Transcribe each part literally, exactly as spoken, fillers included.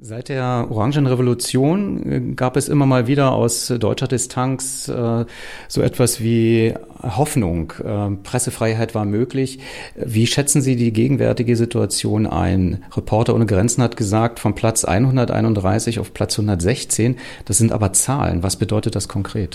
Seit der Orangenrevolution gab es immer mal wieder aus deutscher Distanz äh, so etwas wie Hoffnung. Äh, Pressefreiheit war möglich. Wie schätzen Sie die gegenwärtige Situation ein? Reporter ohne Grenzen hat gesagt, von Platz hunderteinunddreißig auf Platz hundertsechzehn. Das sind aber Zahlen. Was bedeutet das konkret?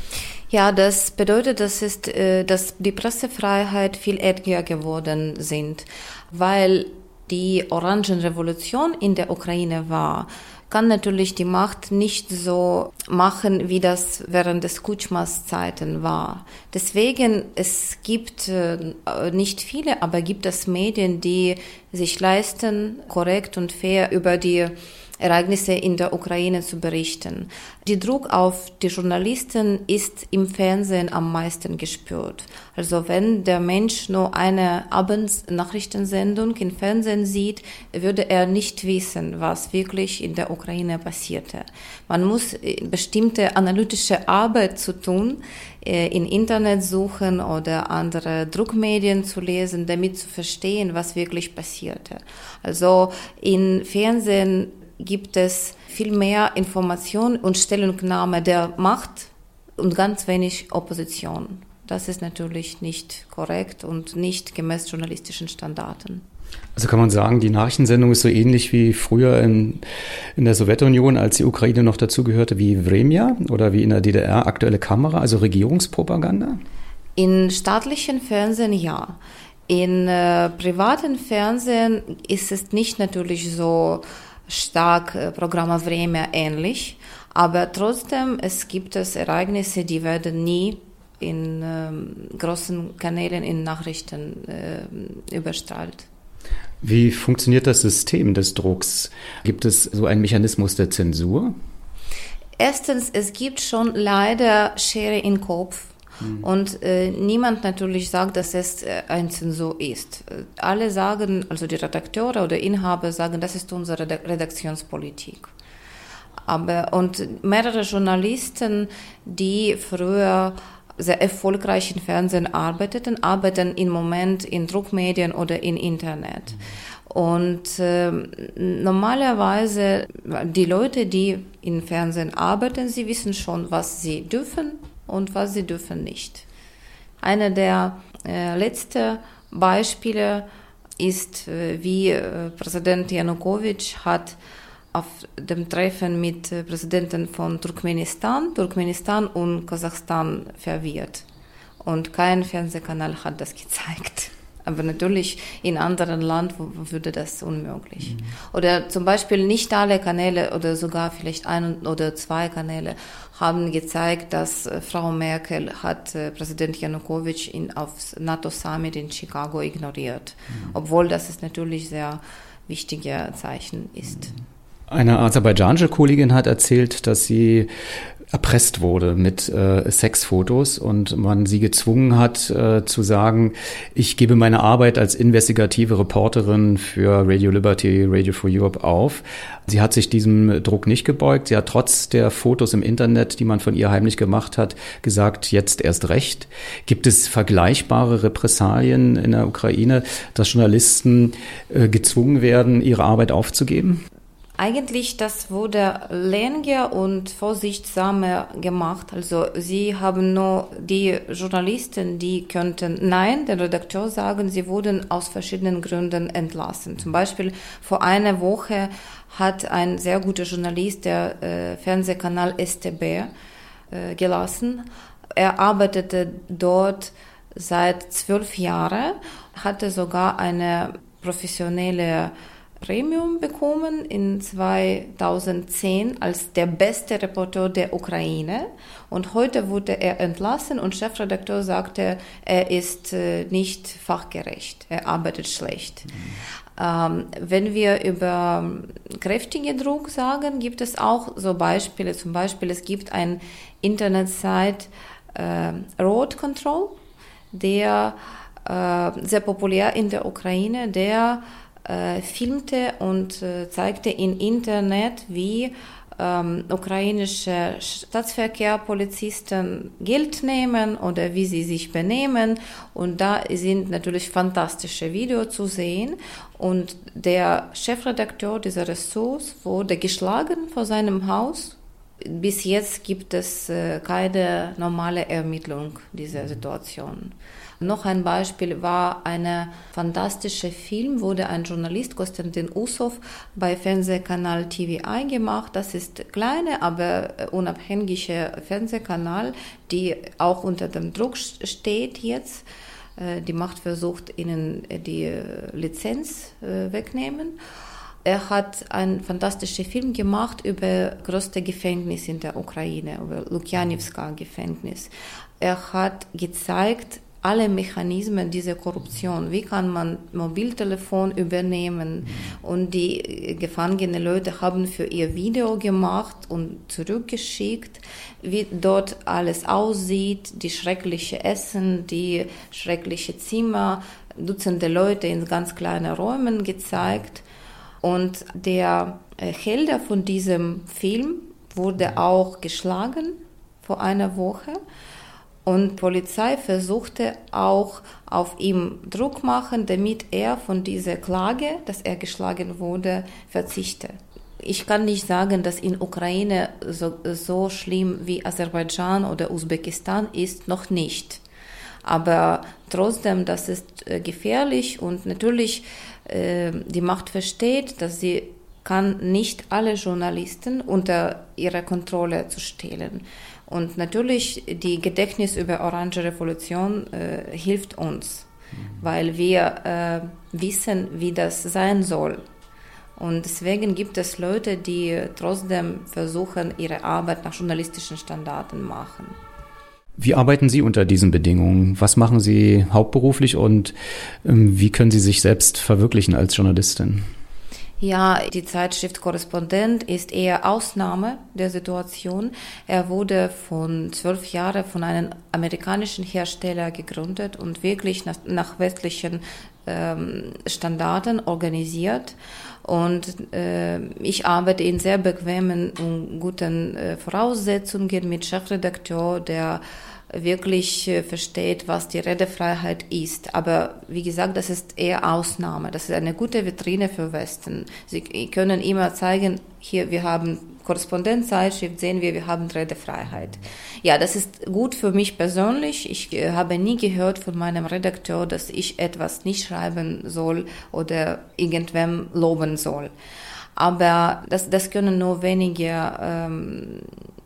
Ja, das bedeutet, dass, ist, äh, dass die Pressefreiheit viel enger geworden sind, weil die Orangenrevolution in der Ukraine war, kann natürlich die Macht nicht so machen, wie das während des Kutschmas Zeiten war. Deswegen, es gibt äh, nicht viele, aber gibt es Medien, die sich leisten, korrekt und fair über die Ereignisse in der Ukraine zu berichten. Der Druck auf die Journalisten ist im Fernsehen am meisten gespürt. Also wenn der Mensch nur eine Abendnachrichtensendung im Fernsehen sieht, würde er nicht wissen, was wirklich in der Ukraine passierte. Man muss bestimmte analytische Arbeit zu tun, in Internet suchen oder andere Druckmedien zu lesen, damit zu verstehen, was wirklich passierte. Also im Fernsehen gibt es viel mehr Information und Stellungnahme der Macht und ganz wenig Opposition. Das ist natürlich nicht korrekt und nicht gemäß journalistischen Standarten. Also kann man sagen, die Nachrichtensendung ist so ähnlich wie früher in, in der Sowjetunion, als die Ukraine noch dazugehörte, wie Vremja oder wie in der D D R aktuelle Kamera, also Regierungspropaganda? In staatlichen Fernsehen ja. In äh, privaten Fernsehen ist es nicht natürlich so stark äh, Programma Vremja ähnlich, aber trotzdem, es gibt es Ereignisse, die werden nie in ähm, großen Kanälen in Nachrichten äh, überstrahlt. Wie funktioniert das System des Drucks? Gibt es so einen Mechanismus der Zensur? Erstens, es gibt schon leider Schere im Kopf. Und äh, niemand natürlich sagt, dass es äh, ein Zensur ist. Alle sagen, also die Redakteure oder Inhaber sagen, das ist unsere Redaktionspolitik. Aber, und mehrere Journalisten, die früher sehr erfolgreich im Fernsehen arbeiteten, arbeiten im Moment in Druckmedien oder im Internet. Und äh, normalerweise, die Leute, die im Fernsehen arbeiten, sie wissen schon, was sie dürfen und was sie dürfen nicht. Einer der äh, letzten Beispiele ist, äh, wie äh, Präsident Janukowitsch hat auf dem Treffen mit äh, Präsidenten von Turkmenistan, Turkmenistan und Kasachstan verwirrt. Und kein Fernsehkanal hat das gezeigt. Aber natürlich in anderen Ländern würde das unmöglich. Mhm. Oder zum Beispiel nicht alle Kanäle oder sogar vielleicht ein oder zwei Kanäle haben gezeigt, dass äh, Frau Merkel hat äh, Präsident Janukowitsch in, aufs NATO-Summit in Chicago ignoriert. Mhm. Obwohl das ist natürlich sehr wichtiger Zeichen ist. Eine aserbaidschanische Kollegin hat erzählt, dass sie erpresst wurde mit äh, Sexfotos und man sie gezwungen hat äh, zu sagen, ich gebe meine Arbeit als investigative Reporterin für Radio Liberty, Radio for Europe auf. Sie hat sich diesem Druck nicht gebeugt. Sie hat trotz der Fotos im Internet, die man von ihr heimlich gemacht hat, gesagt, jetzt erst recht. Gibt es vergleichbare Repressalien in der Ukraine, dass Journalisten äh, gezwungen werden, ihre Arbeit aufzugeben? Eigentlich, das wurde länger und vorsichtssamer gemacht. Also sie haben nur die Journalisten, die könnten Nein, der Redakteur sagen, sie wurden aus verschiedenen Gründen entlassen. Zum Beispiel vor einer Woche hat ein sehr guter Journalist der äh, Fernsehkanal S T B äh, gelassen. Er arbeitete dort seit zwölf Jahren, hatte sogar eine professionelle Premium bekommen in zweitausendzehn als der beste Reporter der Ukraine. Und heute wurde er entlassen und Chefredakteur sagte, er ist äh, nicht fachgerecht, er arbeitet schlecht. Mhm. Ähm, wenn wir über kräftigen Druck sagen, gibt es auch so Beispiele. Zum Beispiel, es gibt ein Internetsite äh, Road Control, der äh, sehr populär in der Ukraine, der filmte und äh, zeigte im Internet, wie ähm, ukrainische Staatsverkehrspolizisten Geld nehmen oder wie sie sich benehmen. Und da sind natürlich fantastische Videos zu sehen. Und der Chefredakteur dieser Ressorts wurde geschlagen vor seinem Haus. Bis jetzt gibt es äh, keine normale Ermittlung dieser Situation. Noch ein Beispiel war ein fantastischer Film, wurde ein Journalist, Konstantin Ussow, bei Fernsehkanal T V I gemacht. Das ist ein kleiner, aber unabhängiger Fernsehkanal, die auch unter dem Druck steht jetzt. Die Macht versucht, ihnen die Lizenz wegnehmen. Er hat einen fantastischen Film gemacht über das größte Gefängnis in der Ukraine, über Lukjanewka-Gefängnis. Er hat gezeigt, alle Mechanismen dieser Korruption, wie kann man Mobiltelefon übernehmen, und die gefangenen Leute haben für ihr Video gemacht und zurückgeschickt, wie dort alles aussieht, die schreckliche Essen, die schreckliche Zimmer, Dutzende Leute in ganz kleinen Räumen gezeigt. Und der Held von diesem Film wurde auch geschlagen vor einer Woche. Und die Polizei versuchte auch auf ihm Druck machen, damit er von dieser Klage, dass er geschlagen wurde, verzichte. Ich kann nicht sagen, dass in Ukraine so, so schlimm wie Aserbaidschan oder Usbekistan ist, noch nicht. Aber trotzdem, das ist gefährlich, und natürlich äh, die Macht versteht, dass sie kann nicht alle Journalisten unter ihre Kontrolle zu stellen. Und natürlich die Gedächtnis über Orange Revolution äh, hilft uns, mhm. weil wir äh, wissen, wie das sein soll. Und deswegen gibt es Leute, die trotzdem versuchen, ihre Arbeit nach journalistischen Standarden machen. Wie arbeiten Sie unter diesen Bedingungen? Was machen Sie hauptberuflich und ähm, wie können Sie sich selbst verwirklichen als Journalistin? Ja, die Zeitschrift Korrespondent ist eher Ausnahme der Situation. Er wurde von zwölf Jahren von einem amerikanischen Hersteller gegründet und wirklich nach, nach westlichen ähm, Standarden organisiert. Und äh, ich arbeite in sehr bequemen und guten äh, Voraussetzungen mit Chefredakteur, der wirklich äh, versteht, was die Redefreiheit ist. Aber wie gesagt, das ist eher Ausnahme. Das ist eine gute Vitrine für Westen. Sie können immer zeigen, hier, wir haben Korrespondenzzeitschrift, sehen wir, wir haben Redefreiheit. Ja, das ist gut für mich persönlich. Ich äh, habe nie gehört von meinem Redakteur, dass ich etwas nicht schreiben soll oder irgendwem loben soll. Aber das, das können nur wenige ähm,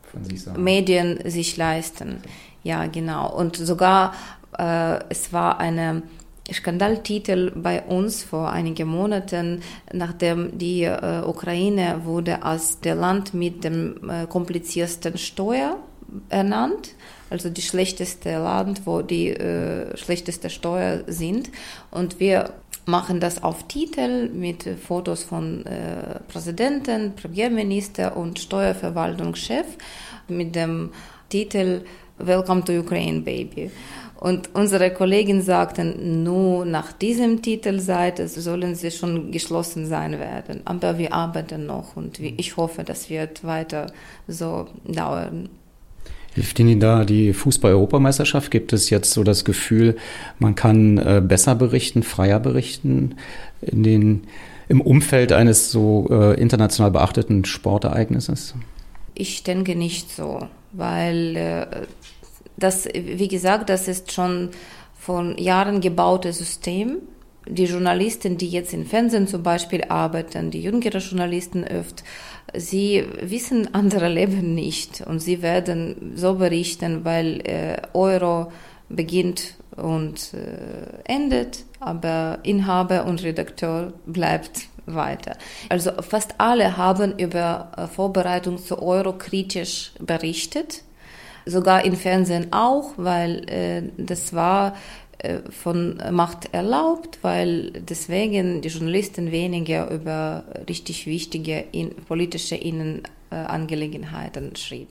Medien sich leisten. Ja, genau. Und sogar, äh, es war eine Skandaltitel bei uns vor einigen Monaten, nachdem die äh, Ukraine wurde als der Land mit dem äh, kompliziertesten Steuer ernannt, also die schlechteste Land, wo die äh, schlechteste Steuer sind. Und wir machen das auf Titel mit Fotos von äh, Präsidenten, Premierminister und Steuerverwaltungschef mit dem Titel Welcome to Ukraine, Baby. Und unsere Kollegen sagten, nur nach diesem Titelseite sollen sie schon geschlossen sein werden. Aber wir arbeiten noch und ich hoffe, das wird weiter so dauern. Hilft Ihnen da die Fußball-Europameisterschaft? Gibt es jetzt so das Gefühl, man kann äh, besser berichten, freier berichten in den, im Umfeld eines so äh, international beachteten Sportereignisses? Ich denke nicht so, weil äh, das, wie gesagt, das ist schon von Jahren gebautes System. Die Journalisten, die jetzt im Fernsehen zum Beispiel arbeiten, die jüngeren Journalisten oft, sie wissen andere Leben nicht und sie werden so berichten, weil äh, Euro beginnt und äh, endet, aber Inhaber und Redakteur bleibt weiter. Also fast alle haben über äh, Vorbereitung zu Euro kritisch berichtet, sogar im Fernsehen auch, weil äh, das war äh, von Macht erlaubt, weil deswegen die Journalisten weniger über richtig wichtige in, politische Innenangelegenheiten schrieben.